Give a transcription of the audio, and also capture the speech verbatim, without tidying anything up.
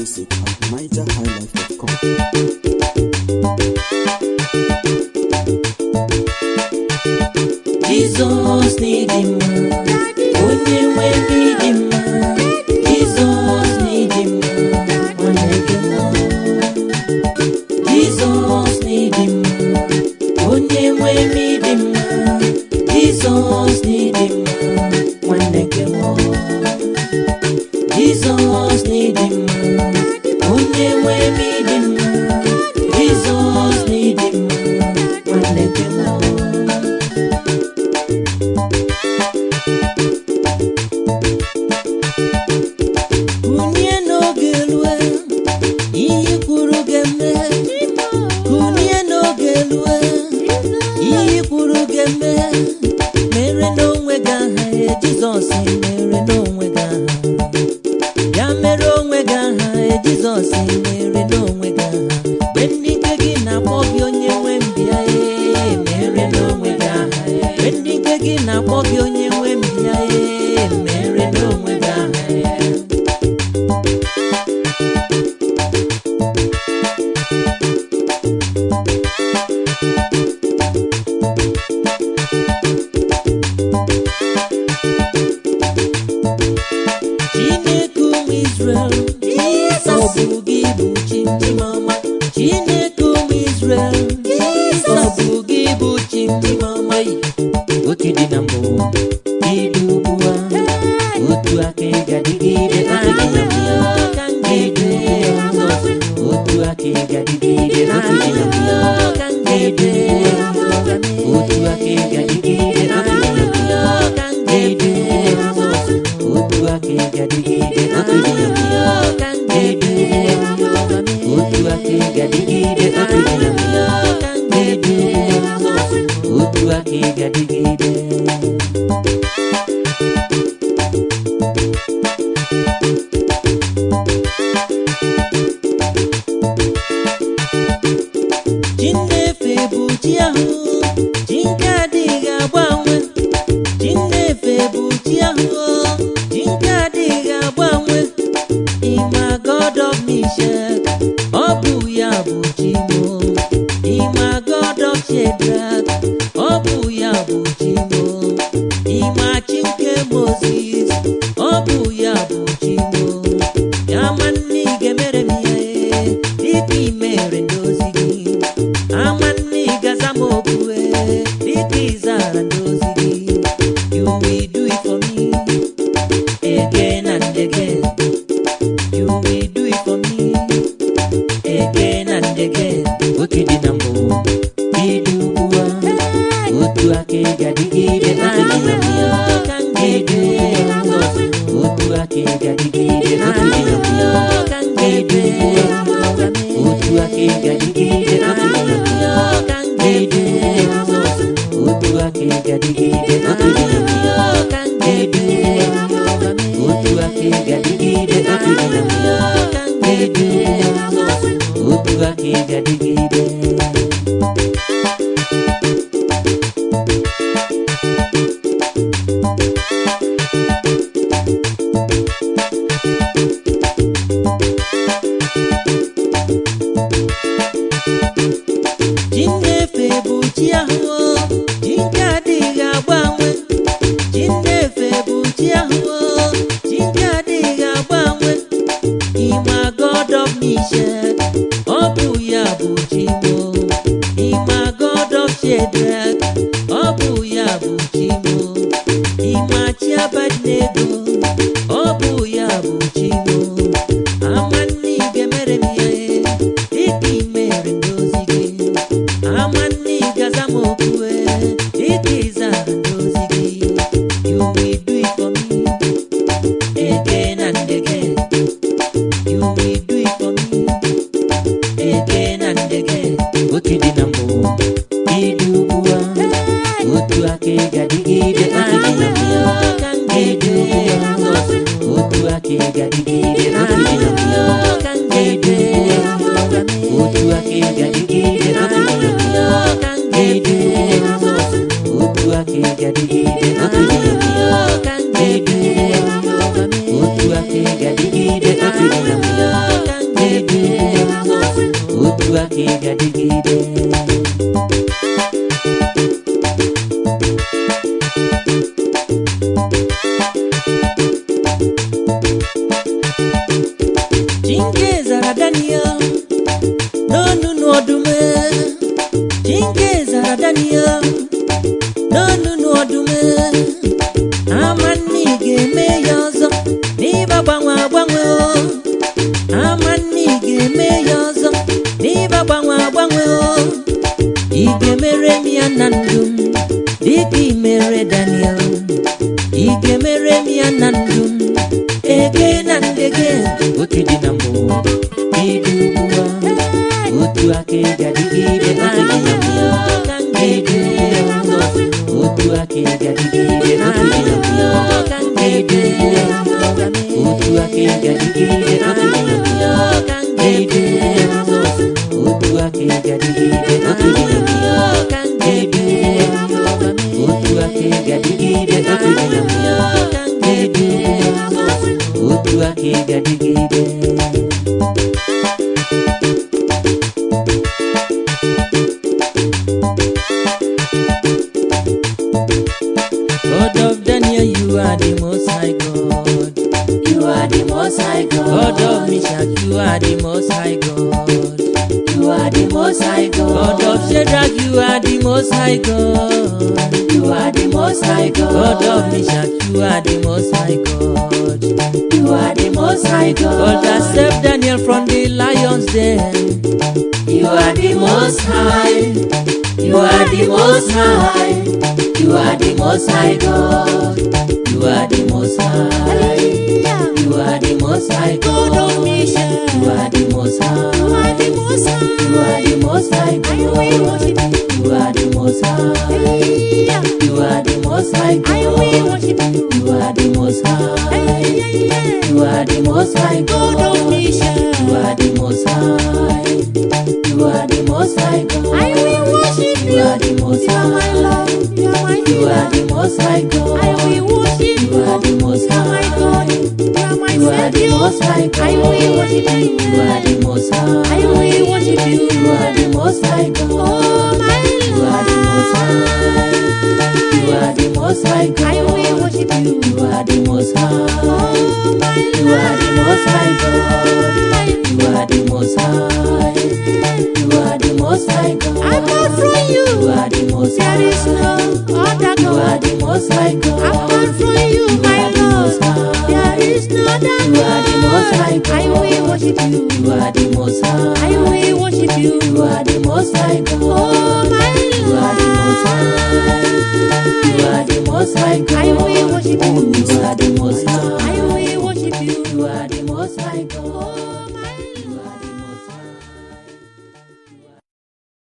music at niger high life dot com. Jesus need him, onye nwe need him. Jesus need him, onye Jesus need him, onye nwe need him. Jesus need him, onye Jesus need him, onye nwe need him. Jesus need him, onye mere n'onwe gị aha Jizọs mere n'onwe gị aha ya mere onwe gị aha Jizọs mere n'onwe gị aha mgbe ndị nke gị na-akpọ gị onye nwe mbịa mere n'onwe gị aha mgbe ndị nke gị na-akpọ gị onye nwe mbịa mere n'onwe gị aha Otu ake gadigide, otu aka ị ga-adịgide. Chineke zara Daniel n'ọnụ n'ọdụm. Chineke zara Daniel n'ọnụ n'ọdụm. Ama nne ị ga-eme ya ọzọ n'ịba gbanwe agbanwe. Ama nne ị ga-eme ya ọzọ n'ịba gbanwe agbanwe. Ị ga-emere m ya na ndụ m dịka ị mere Daniel. Ị ga-emere m ya na ndụ m again and again. Otu dị na mbụ ịdị ugbu a, otu aka ị ga-adịgide. Otu dị na mbụ ịdị ugbu a, otu aka ị ga-adịgide. Otu dị na mbụ ịdị ugbu a, otu aka ị ga-adịgide. Otu dị na mbụ ịdị ugbu a, otu aka ị ga-adịgide. Otu dị na mbụ ịdị ugbu a, otu aka ị ga-adịgide. Otu dị na mbụ ịdị ugbu a, otu aka ị ga-adịgide. God of Daniel, you are the most high God. You are the most high God. God of Meshach, you are the most high God. You are the most high God. God of Shadrach, you are the most high God. You are the most high God. God of Meshach, you are the most high God. You are the most high God. God that saved Daniel from the lion's den. You are the most high. You are the most high. You are the most high God. You are the most high. You are the most high God. You are the most high. You are the most high. You are the most high God. You are the most high. You are the most high God. You are the most high. You are the most high God. You are the most high. You are the most high God. I will worship you. You are the most high. My love, you are my You are the most high God. I will worship you. You are the most high God. You are my You are the most high God. I will worship you. You are the most high. I will worship you. You are the most high God. Oh my You are the most high. You are the most high God. I will worship you. You are the most high. Oh my You are the most high God. You are the most high. You are the most high God. Apart from you, you are the most high. There is no other God. You are the most high God. Apart from you, my Lord, there is no other God. You are the most high God. I will worship you. You are the most high. I will worship you. You are the most high God. Oh my Lord, you are the most high. You are the most high God. I will worship you. You are the most high. I will worship you. You are the most high God.